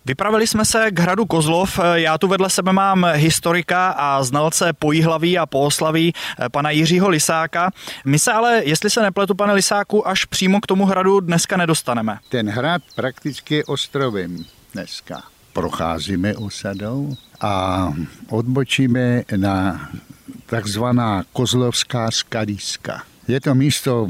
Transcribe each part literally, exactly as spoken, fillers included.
Vypravili jsme se k hradu Kozlov. Já tu vedle sebe mám historika a znalce Pojihlaví a Pooslaví pana Jiřího Lisáka. My se ale, jestli se nepletu, pane Lisáku, až přímo k tomu hradu dneska nedostaneme. Ten hrad prakticky je ostrovem dneska. Procházíme osadou a odbočíme na takzvaná Kozlovská skaliska. Je to místo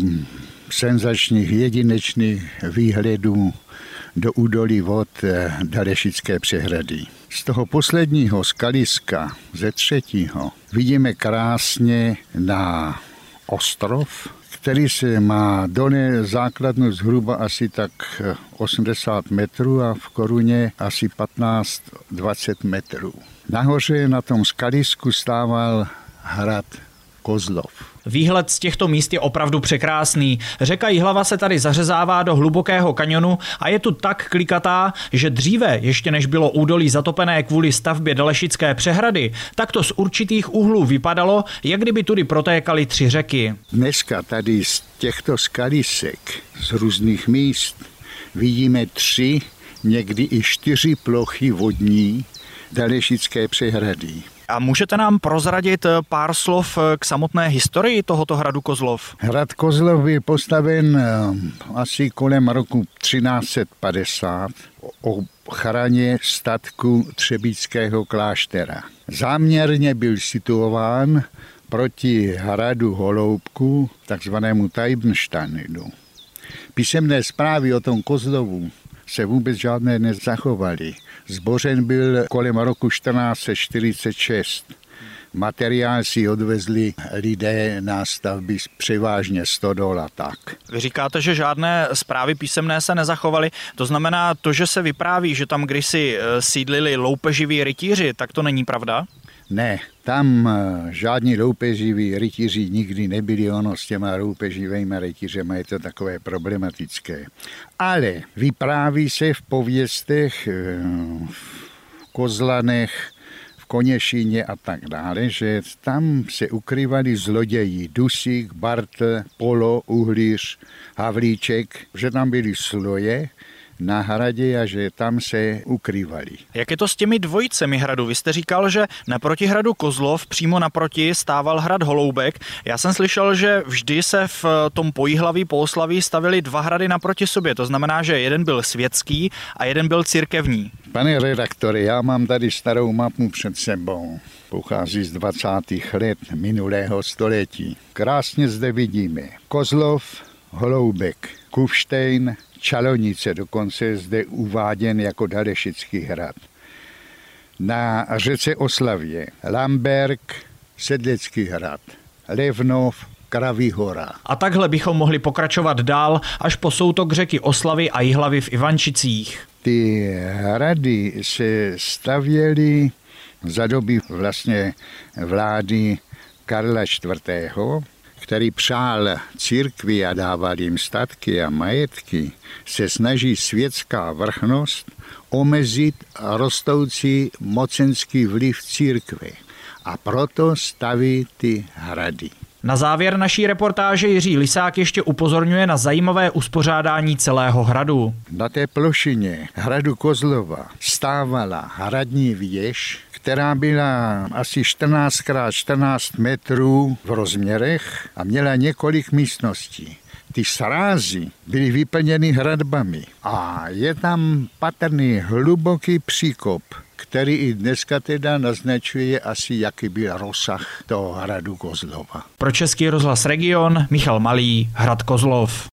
senzačních jedinečných výhledů do údolí vod Dalešické přehrady. Z toho posledního skaliska, ze třetího, vidíme krásně na ostrov, který se má dole základnu zhruba asi tak osmdesát metrů a v koruně asi patnáct dvacet metrů. Nahoře na tom skalisku stával hrad Kozlov. Výhled z těchto míst je opravdu překrásný. Řeka Jihlava se tady zařezává do hlubokého kaňonu a je tu tak klikatá, že dříve, ještě než bylo údolí zatopené kvůli stavbě Dalešické přehrady, tak to z určitých úhlů vypadalo, jak kdyby tudy protékaly tři řeky. Dneska tady z těchto skalisek, z různých míst, vidíme tři, někdy i čtyři plochy vodní Dalešické přehrady. A můžete nám prozradit pár slov k samotné historii tohoto hradu Kozlov? Hrad Kozlov byl postaven asi kolem roku třináct set padesát o ochraně statku Třebíčského kláštera. Záměrně byl situován proti hradu Holoubku, takzvanému Tajbensteinu. Písemné zprávy o tom Kozlovu se vůbec žádné nezachovaly. Zbořen byl kolem roku čtrnáct set čtyřicet šest. Materiál si odvezli lidé na stavby převážně stodol a tak. Vy říkáte, že žádné zprávy písemné se nezachovaly. To znamená to, že se vypráví, že tam kdysi sídlili loupeživí rytíři, tak to není pravda? Ne, tam žádní loupeživí rytíři nikdy nebyli, ono s těma loupeživými rytířema je to takové problematické. Ale vypráví se v pověstech, v Kozlanech, v Koněšině a tak dále, že tam se ukrývali zloději Dusík, Bartl, Polo, Uhlíř, Havlíček, že tam byly sloje na hradě a že tam se ukrývali. Jak je to s těmi dvojicemi hradu? Vy jste říkal, že naproti hradu Kozlov přímo naproti stával hrad Holoubek. Já jsem slyšel, že vždy se v tom Pojihlaví, Pooslaví stavili dva hrady naproti sobě. To znamená, že jeden byl světský a jeden byl církevní. Pane redaktore, já mám tady starou mapu před sebou. Pochází z dvacátých let minulého století. Krásně zde vidíme Kozlov, Holoubek, Kufštejn, Čalonice, dokonce je zde uváděn jako Dalešický hrad. Na řece Oslavě Lamberk, Sedlecký hrad, Levnov, Kraví hora. A takhle bychom mohli pokračovat dál až po soutok řeky Oslavy a Jihlavy v Ivančicích. Ty hrady se stavěly za doby vlastně vlády Karla čtvrtého., který přál církvi a dával jim statky a majetky, se snaží světská vrchnost omezit rostoucí mocenský vliv církve. A proto staví ty hrady. Na závěr naší reportáže Jiří Lisák ještě upozorňuje na zajímavé uspořádání celého hradu. Na té plošině hradu Kozlova stávala hradní věž, která byla asi čtrnáct krát čtrnáct metrů v rozměrech a měla několik místností. Ty srázy byly vyplněny hradbami a je tam patrný hluboký příkop, který i dneska teda naznačuje asi, jaký byl rozsah toho hradu Kozlova. Pro Český rozhlas Region Michal Malý, hrad Kozlov.